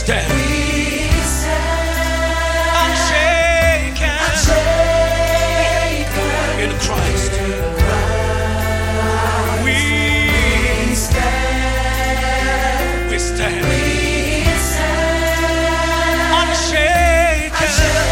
stand unshaken in Christ. We stand unshaken.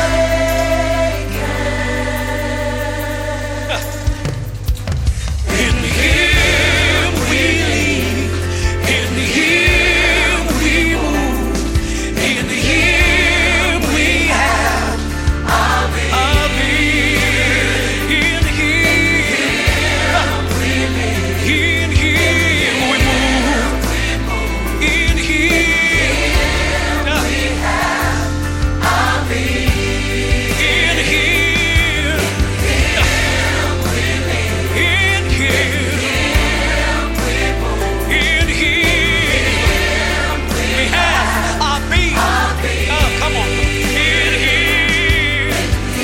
In Him we live, in Him we move, in Him we have our being. In Him we live, in Him we move, in Him we have our being. In Him we live, in Him we move, in Him we have our being. Oh, come on. In Him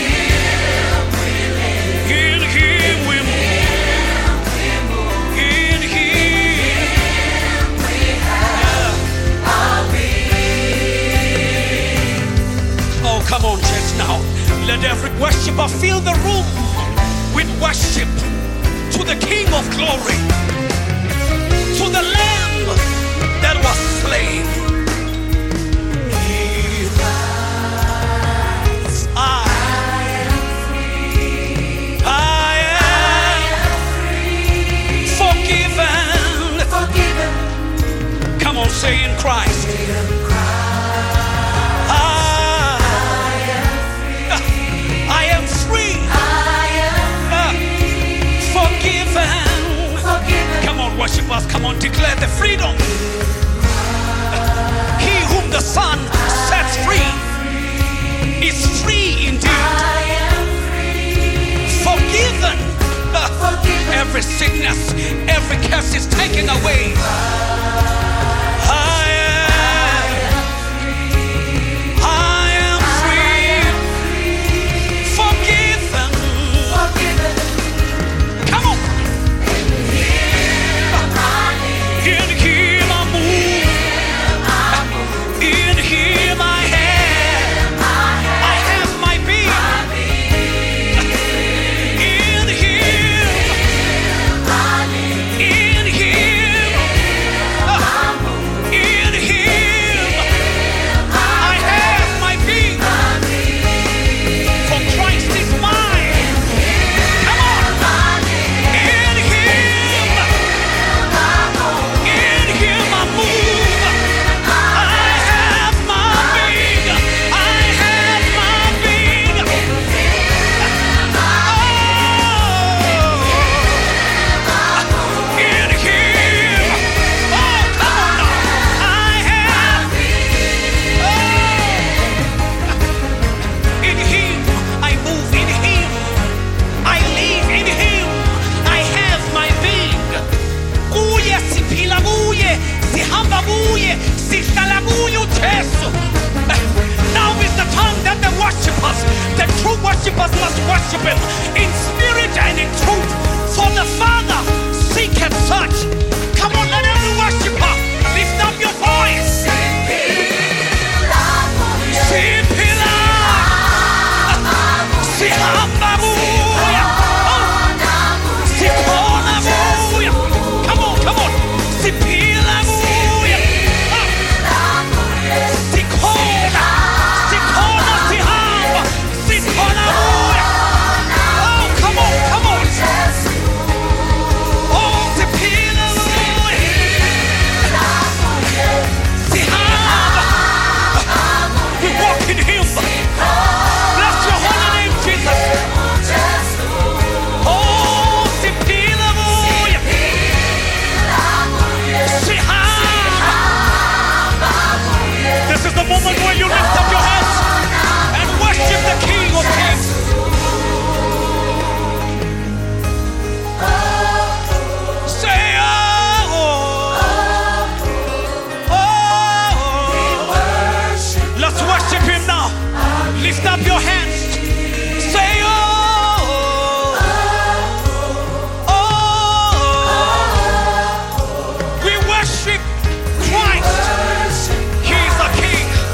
in Him we move, in Him we have our being. Oh, come on, church, now. Let every worshiper fill the room with worship to the King of glory, to the Lamb that was slain. He rise. I am forgiven. Come on, say in Christ. I am free. Forgiven. Come on, worship us. Come on, declare the freedom. He whom the Son sets free is free indeed. Forgiven. Every sickness, every curse is taken away. I am free. Forgiven. Come on. In Him I move. In Him I have my being. In Him. In Him. In Him I have my being. For Christ is mine. Come on. In Him. In Him I move. I have my being. I have my being. Oh, in Him. Oh, come on now. I have. Oh, in Him I move. In Him I live. In Him I have my being. Kuye siphila kuye, sihamba kuye, sihlala kuye uJesu. Now is the time that the worshipers, the true worshipers must worship Him in spirit and in truth. For the Father seeketh such. Come on, let every worshiper lift up your voice. Siphila, sihamba kuye, sikhona kuye. Come on, come on. Siphila kuye. Sikhona, sikhona sihamba, sikhona kuye. Oh, come on, come on. Oh, siphila kuye. Sihamba. We walk in Him. Bless your holy name, Jesus. Oh, siphila kuye. Sihamba. This is the moment where you lift up your hands and worship the King of Kings. Say, oh, oh, oh. Let's worship Him now. Lift up your hands. Say, oh, oh, oh. We worship Christ. He is the King.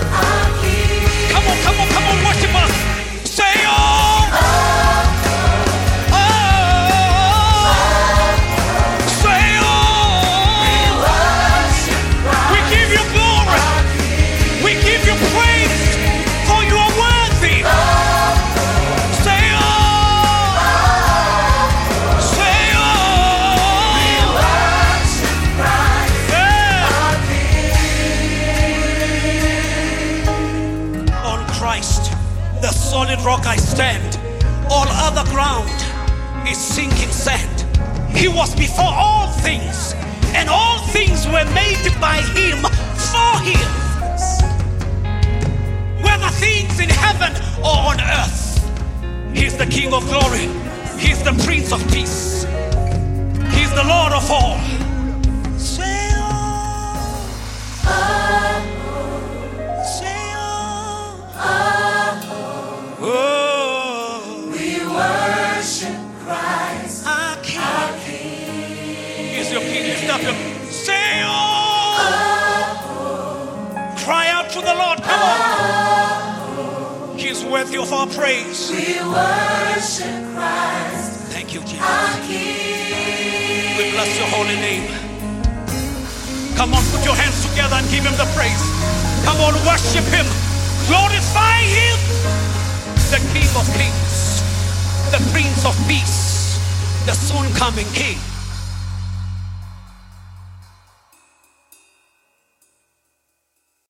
Christ, the solid rock I stand. All other ground is sinking sand. He was before all things, and all things were made by him, for him. Whether things in heaven or on earth, he's the King of glory. He's the Prince of peace. He's the Lord of all. Say We worship Christ, our King. He's your King. Lift up your say cry out to the Lord. Come on. He's worthy of our praise. we worship Christ, Thank you, Jesus. our King. We bless your holy name. Come on, put your hands together and give him the praise. Come on, worship him. Glorify him. The King of kings, the Prince of peace, the soon coming King.